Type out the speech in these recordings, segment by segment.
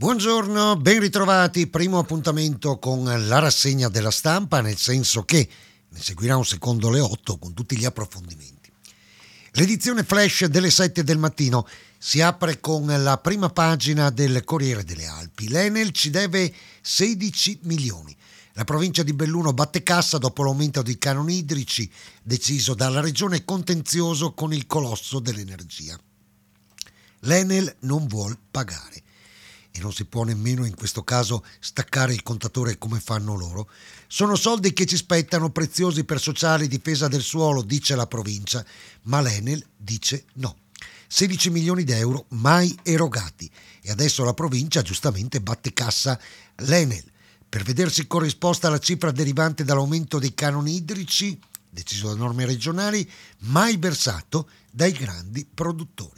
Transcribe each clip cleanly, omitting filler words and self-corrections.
Buongiorno, ben ritrovati. Primo appuntamento con la rassegna della stampa, nel senso che ne seguirà un secondo alle 8 con tutti gli approfondimenti. L'edizione flash delle 7 del mattino si apre con la prima pagina del Corriere delle Alpi. L'Enel ci deve 16 milioni. La provincia di Belluno batte cassa dopo l'aumento dei canoni idrici deciso dalla regione contenzioso con il colosso dell'energia. L'Enel non vuol pagare. E non si può nemmeno in questo caso staccare il contatore come fanno loro. Sono soldi che ci spettano, preziosi per sociale e difesa del suolo, dice la provincia, ma l'Enel dice no. 16 milioni di euro mai erogati e adesso la provincia giustamente batte cassa l'Enel per vedersi corrisposta la cifra derivante dall'aumento dei canoni idrici, deciso da norme regionali, mai versato dai grandi produttori.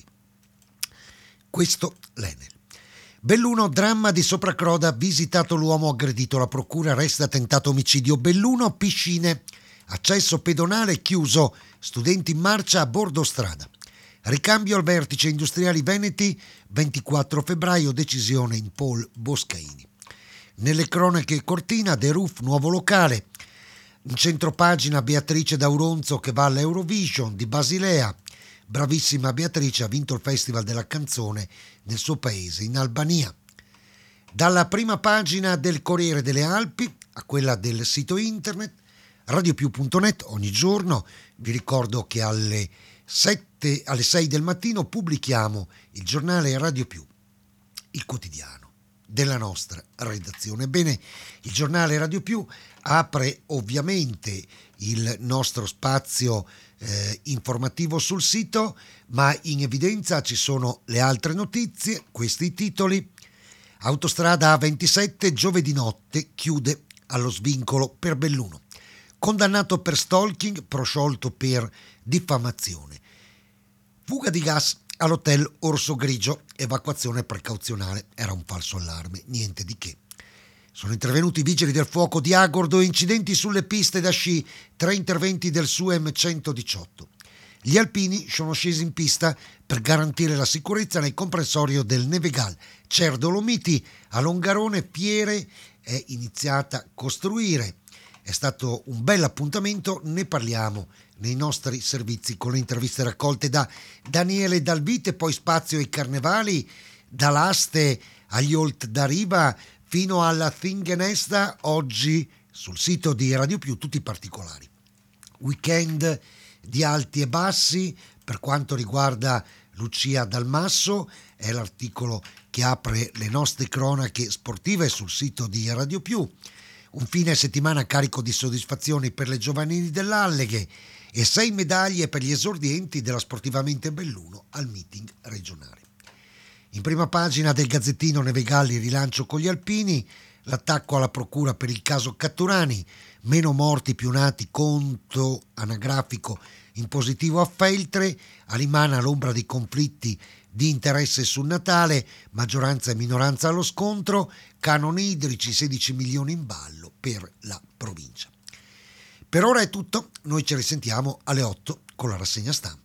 Questo l'Enel. Belluno, dramma di Sopracroda, visitato l'uomo aggredito, la procura arresta tentato omicidio. Belluno, piscine, accesso pedonale chiuso, studenti in marcia a bordo strada. Ricambio al vertice industriali veneti, 24 febbraio, decisione in Paul Boscaini. Nelle cronache Cortina, The Roof, nuovo locale. In centropagina Beatrice D'Auronzo che va all'Eurovision di Basilea. Bravissima Beatrice, ha vinto il Festival della canzone nel suo paese, in Albania. Dalla prima pagina del Corriere delle Alpi a quella del sito internet radiopiù.net ogni giorno. Vi ricordo che alle 6 del mattino pubblichiamo il giornale Radio Più, il quotidiano della nostra redazione. Bene, il giornale Radio Più apre ovviamente il nostro spazio informativo sul sito, ma in evidenza ci sono le altre notizie, questi titoli. Autostrada A27 giovedì notte chiude allo svincolo per Belluno. Condannato per stalking, prosciolto per diffamazione. Fuga di gas all'hotel Orso Grigio, evacuazione precauzionale, era un falso allarme, niente di che. Sono intervenuti i vigili del fuoco di Agordo, incidenti sulle piste da sci, 3 interventi del SUEM 118. Gli alpini sono scesi in pista per garantire la sicurezza nel comprensorio del Nevegal. Cer Dolomiti, a Longarone Fiere è iniziata a costruire. È stato un bel appuntamento, ne parliamo nei nostri servizi con le interviste raccolte da Daniele Dalvite, poi spazio ai carnevali, dall'Aste agli Olt da Riva fino alla Zingenesta, oggi sul sito di Radio Più tutti i particolari. Weekend di alti e bassi per quanto riguarda Lucia Dalmasso, è l'articolo che apre le nostre cronache sportive sul sito di Radio Più. Un fine settimana carico di soddisfazioni per le giovanili dell'Alleghe e 6 medaglie per gli esordienti della Sportivamente Belluno al meeting regionale. In prima pagina del Gazzettino Nevegalli, rilancio con gli alpini, l'attacco alla procura per il caso Catturani, meno morti più nati, conto anagrafico in positivo a Feltre, a Limana l'ombra dei conflitti di interesse sul Natale, maggioranza e minoranza allo scontro, canoni idrici, 16 milioni in ballo per la provincia. Per ora è tutto, noi ci risentiamo alle 8 con la rassegna stampa.